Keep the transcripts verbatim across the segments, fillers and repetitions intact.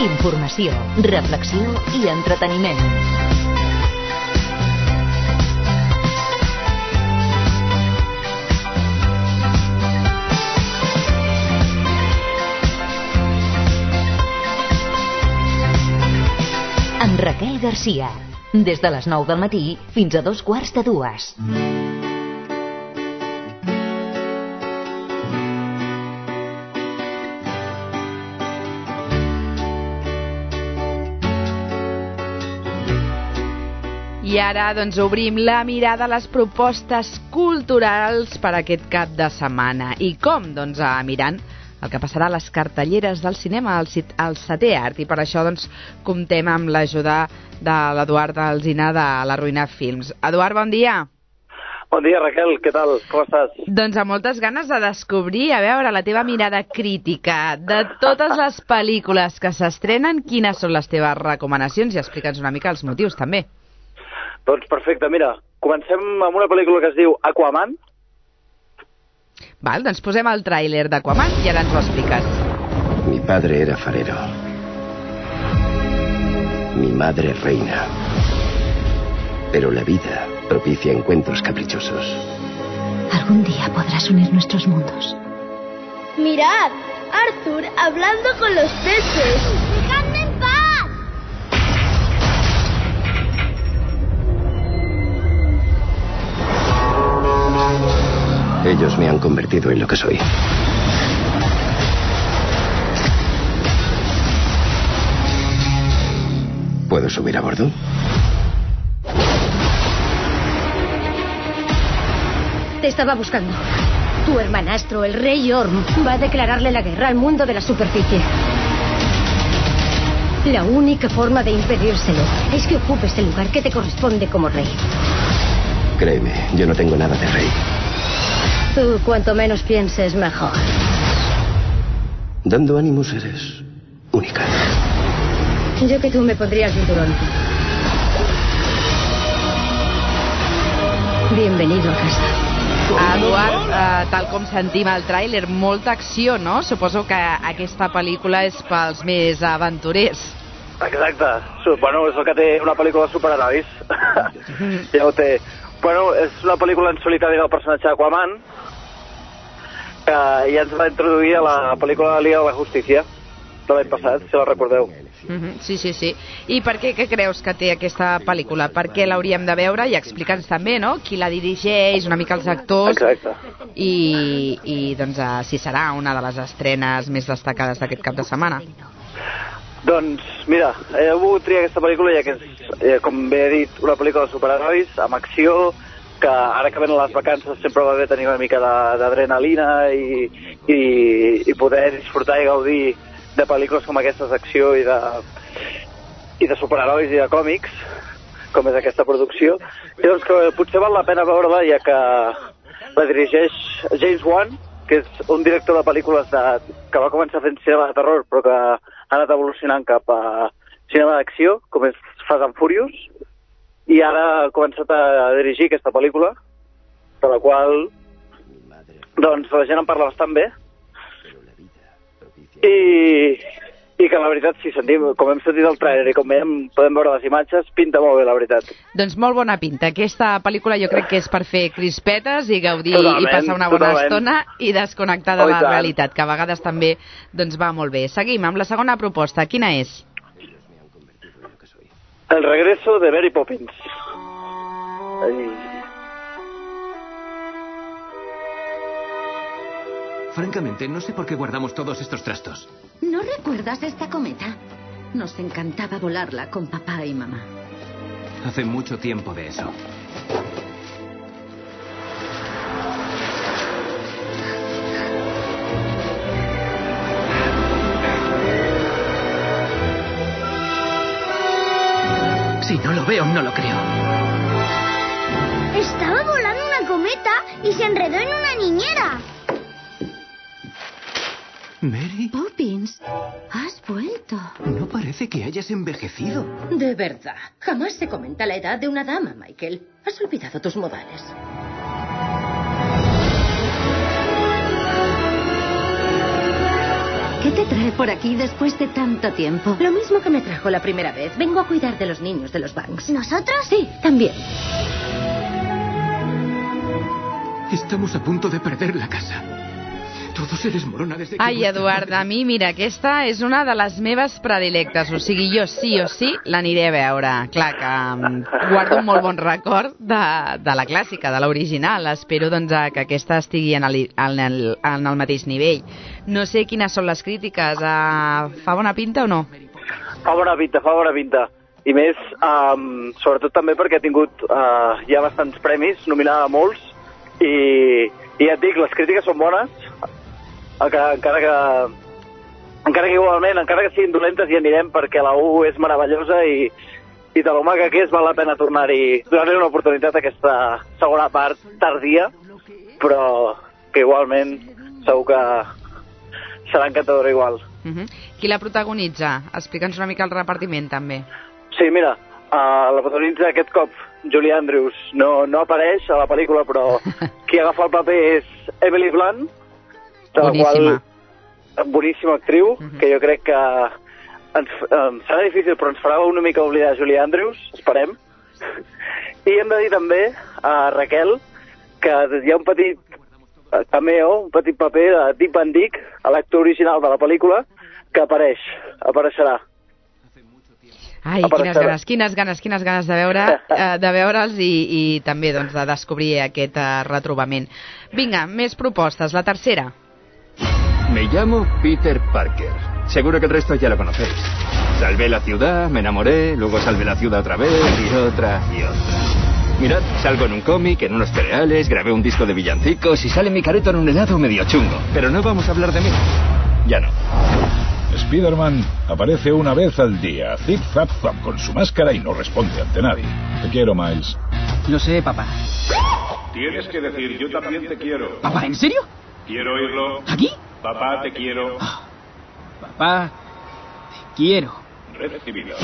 Informació, reflexió i entreteniment. Amb Raquel Garcia, des de les nou del matí fins a dos quarts de dues. I ara, doncs, obrim la mirada a les propostes culturals per aquest cap de setmana. I com? Doncs, a mirant el que passarà a les cartelleres del cinema al, al setè art. I per això, doncs, comptem amb l'ajuda de l'Eduard Alsina de la Ruïna Films. Eduard, bon dia. Bon dia, Raquel, què tal? Com estàs? Doncs amb moltes ganes de descobrir, a veure, la teva mirada crítica de totes les pel·lícules que s'estrenen, quines són les teves recomanacions i explica'ns una mica els motius, també. Doncs perfecte, mira, comencem amb una pel·lícula que es diu Aquaman. Val, doncs posem el tràiler d'Aquaman i ara ens ho expliques. Mi padre era farero. Mi madre reina. Pero la vida propicia encuentros caprichosos. Algún día podrás unir nuestros mundos. Mirad, Arthur hablando con los peces. ¡Dejadme en paz! Ellos me han convertido en lo que soy. ¿Puedo subir a bordo? Te estaba buscando. Tu hermanastro, el rey Orm, va a declararle la guerra al mundo de la superficie. La única forma de impedírselo es que ocupes el lugar que te corresponde como rey. Créeme, yo no tengo nada de rey. Tú, cuanto menos pienses, mejor. Dando ánimos eres única. Yo que tú me pondría el cinturón. Bienvenido a casa. Eduard, eh, tal com sentim al tràiler, molta acció, no? Suposo que aquesta pel·lícula és pels més aventurers. Exacte. Bueno, és el que té una pel·lícula de superherois. Ja ho té. Bueno, és una pel·lícula en solitari del personatge Aquaman, que ja ens va introduir a la pel·lícula Liga de la Justícia de l'any passat, si la recordeu. Mm-hmm. Sí, sí, sí. I per què, què creus que té aquesta pel·lícula? Per què l'hauríem de veure? I explica'ns també, no?, qui la dirigeix, una mica els actors. Exacte. I, i doncs, uh, si serà una de les estrenes més destacades d'aquest cap de setmana. Doncs, mira, he volgut triar aquesta pel·lícula ja que és, eh, com bé he dit, una pel·lícula de superherois, amb acció, que ara que venen les vacances sempre va bé tenir una mica d'adrenalina i, i, i poder disfrutar i gaudir de pel·lícules com aquestes d'acció i de, i de superherois i de còmics, com és aquesta producció. I doncs que potser val la pena veure-la, ja que la dirigeix James Wan, que és un director de pel·lícules de, que va començar fent cinema de terror, però que ha anat evolucionant cap a cinema d'acció, com és Fast and Furious, i ara ha començat a dirigir aquesta pel·lícula, de la qual doncs la gent en parla bastant bé, i, i que la veritat, si sentim, com hem sentit el trailer i com veiem, podem veure les imatges, pinta molt bé, la veritat. Doncs molt bona pinta. Aquesta pel·lícula jo crec que és per fer crispetes i gaudir totalment, i passar una bona totalment. estona i desconnectar de Oh, la tant. realitat, que a vegades també doncs, va molt bé. Seguim amb la segona proposta. Quina és? El regreso de Mary Poppins. Ai. Francamente, no sé por qué guardamos todos estos trastos. ¿No recuerdas esta cometa? Nos encantaba volarla con papá y mamá. Hace mucho tiempo de eso. Si no lo veo, no lo creo. Estaba volando una cometa y se enredó en una niñera. ¿Mary? Poppins, has vuelto. No parece que hayas envejecido. De verdad, jamás se comenta la edad de una dama, Michael. Has olvidado tus modales. ¿Qué te trae por aquí después de tanto tiempo? Lo mismo que me trajo la primera vez. Vengo a cuidar de los niños de los Banks. ¿Nosotros? Sí, también. Estamos a punto de perder la casa. Todo se desmorona desde que... Ai, Eduard, a mi, mira, aquesta és una de les meves predilectes. O sigui, jo sí o sí l'aniré a veure. Clar que um, guardo un molt bon record de, de la clàssica, de l'original. Espero doncs, que aquesta estigui en el, en, el, en el mateix nivell. No sé quines són les crítiques. Uh, fa bona pinta o no? Fa bona pinta, fa bona pinta. I més, um, sobretot també perquè ha tingut uh, ja bastants premis, nominada a molts, i, i ja et dic, les crítiques són bones, encara, encara que encara que igualment, encara que siguin dolentes hi anirem perquè la u és meravellosa i, i de l'home que és val la pena tornar-hi, donar-li una oportunitat a aquesta segona part tardia, però que igualment segur que serà encantadora igual. Uh-huh. Qui la protagonitza? Explica'ns una mica el repartiment també. Sí, mira, uh, la protagonitza aquest cop Julie Andrews. No, no apareix a la pel·lícula, però qui agafa el paper és Emily Blunt, boníssima. Qual, boníssima actriu, uh-huh. que jo crec que ens, um, serà difícil, però ens farà una mica oblidar Julie Andrews, esperem. I hem de dir també a Raquel que hi ha un petit cameo, un petit paper de Deep Van Dyke, l'actor original de la pel·lícula, que apareix, apareixerà. Ai, quines ganes, quines ganes, quines ganes de veure, eh, de veure'ls i, i també doncs, de descobrir aquest uh, retrobament. Vinga, més propostes. La tercera. Me llamo Peter Parker. Seguro que el resto ya lo conocéis. Salvé la ciudad, me enamoré, luego salvé la ciudad otra vez y otra y otra. Mirad, salgo en un cómic, en unos cereales, grabé un disco de villancicos y sale mi careto en un helado medio chungo. Pero no vamos a hablar de mí. Ya no. Spider-Man aparece una vez al día, zip zap zap con su máscara y no responde ante nadie. Te quiero, Miles. Lo sé, papá. Tienes que decir, yo también te quiero. ¿Papá, en serio? Quiero oírlo. ¿Aquí? Papá, te quiero. Oh, papá, te quiero. Recibido.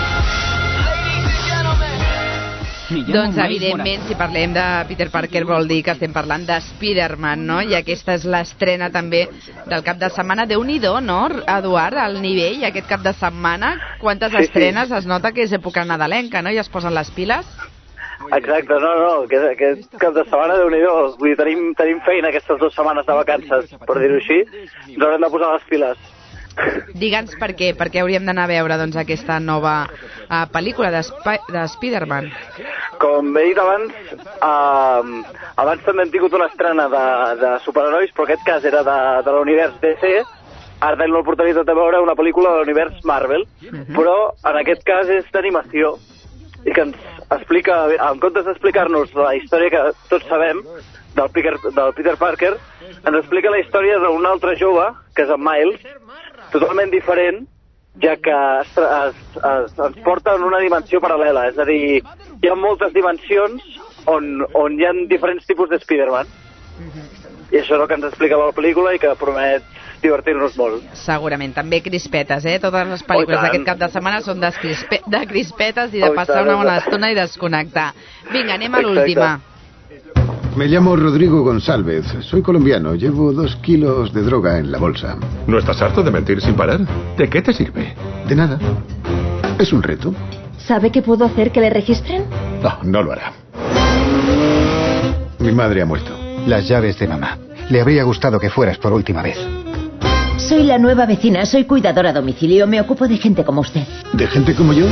Doncs, evidentment, si parlem de Peter Parker vol dir que estem parlant de Spider-Man, no? I aquesta és l'estrena també del cap de setmana. Déu-n'hi-do, no, Eduard, al nivell, aquest cap de setmana? Quantes sí, estrenes? Sí. Es nota que és època nadalenca, no? I es posen les piles? Exacte, no, no, aquest, aquest cap de setmana, Déu-n'hi-do. Vull dir, tenim, tenim feina aquestes dues setmanes de vacances, per dir-ho així. Ens haurem de posar les piles. Digue'ns per què, per què hauríem d'anar a veure doncs, aquesta nova uh, pel·lícula de, Sp de Spider-Man. Com he dit abans, uh, abans també hem tingut una estrena de, de superherois, però aquest cas era de, de l'univers D C. Ara tenim l'oportunitat de veure una pel·lícula de l'univers Marvel, uh-huh. però en aquest cas és d'animació i que ens explica, en comptes d'explicar-nos la història que tots sabem del Peter, del Peter Parker, ens explica la història d'un altre jove, que és en Miles, totalment diferent, ja que es, es, es, ens porta en una dimensió paral·lela. És a dir, hi ha moltes dimensions on, on hi ha diferents tipus de Spider-Man. I això és el que ens explica la pel·lícula i que promet divertir-nos molt. Segurament, també crispetes, eh? Totes les pel·lícules d'aquest cap de setmana són de, crispe de crispetes i de passar una bona estona i desconnectar. Vinga, anem a l'última. Me llamo Rodrigo González, soy colombiano, llevo dos kilos de droga en la bolsa. ¿No estás harto de mentir sin parar? ¿De qué te sirve? De nada. Es un reto. ¿Sabe qué puedo hacer que le registren? No, no lo hará. Mi madre ha muerto. Las llaves de mamá. Le habría gustado que fueras por última vez. Soy la nueva vecina, soy cuidadora a domicilio, me ocupo de gente como usted. ¿De gente como yo?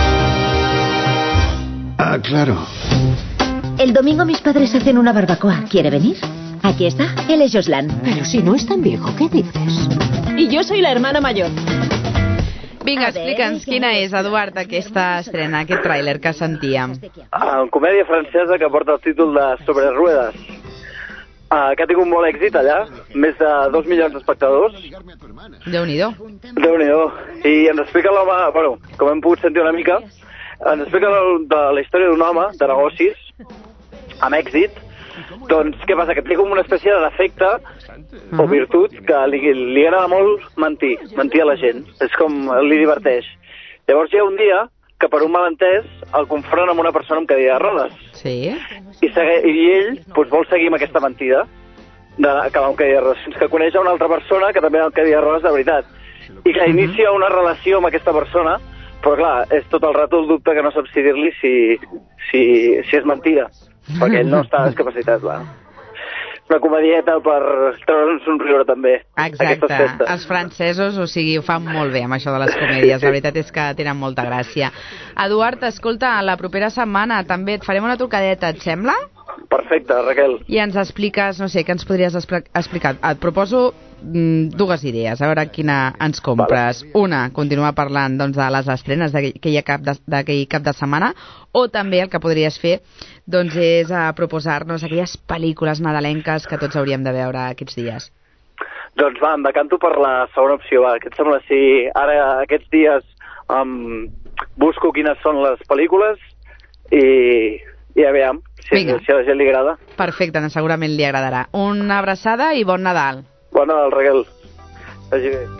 Ah, claro. El domingo mis padres hacen una barbacoa. ¿Quiere venir? Aquí está. Él es Joslan. Pero si no es tan viejo, ¿qué dices? Y yo soy la hermana mayor. Vinga, explica'ns quina és, Eduard, aquesta estrena, aquest tràiler que sentíem. Uh, comèdia francesa que porta el títol de Sobre Ruedas. Uh, que ha tingut molt èxit allà, més de dos milions d'espectadors. Déu-n'hi-do. Déu-n'hi-do. I ens explica l'home, bueno, com hem pogut sentir una mica, ens explica la, de la història d'un home de negocis amb èxit. Doncs què passa? Que té com una espècie de defecte o virtut que li, li agrada molt mentir, mentir a la gent. És com li diverteix. Llavors hi ha un dia que per un malentès el confronten amb una persona amb cadira de rodes. Sí. I, segue, i ell doncs, vol seguir amb aquesta mentida. de, que va amb cadira de rodes, fins que coneix a una altra persona que també va amb cadira de rodes de veritat. I que inicia una relació amb aquesta persona, però clar, és tot el rato el dubte que no saps si dir-li si, si, si és mentida, perquè ell no està discapacitat, clar. Una comedieta per treure un somriure també. Exacte, els francesos, o sigui, ho fan molt bé amb això de les comèdies, la veritat és que tenen molta gràcia. Eduard, escolta, la propera setmana també et farem una trucadeta, et sembla? Perfecte, Raquel. I ens expliques, no sé, què ens podries explicar? Et proposo mm, dues idees, a veure quina ens compres. Vale. Una, continuar parlant doncs, de les estrenes d'aquell cap, de, cap de setmana, o també el que podries fer doncs, és a proposar-nos aquelles pel·lícules nadalenques que tots hauríem de veure aquests dies. Doncs va, em decanto per la segona opció. Va. Què et sembla si ara aquests dies um, busco quines són les pel·lícules i, i a veure si, si a la gent li agrada. Perfecte, segurament li agradarà. Una abraçada i bon Nadal. Bon Nadal, Raquel. Vagi bé.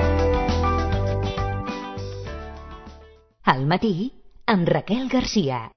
Al matí, amb Raquel Garcia.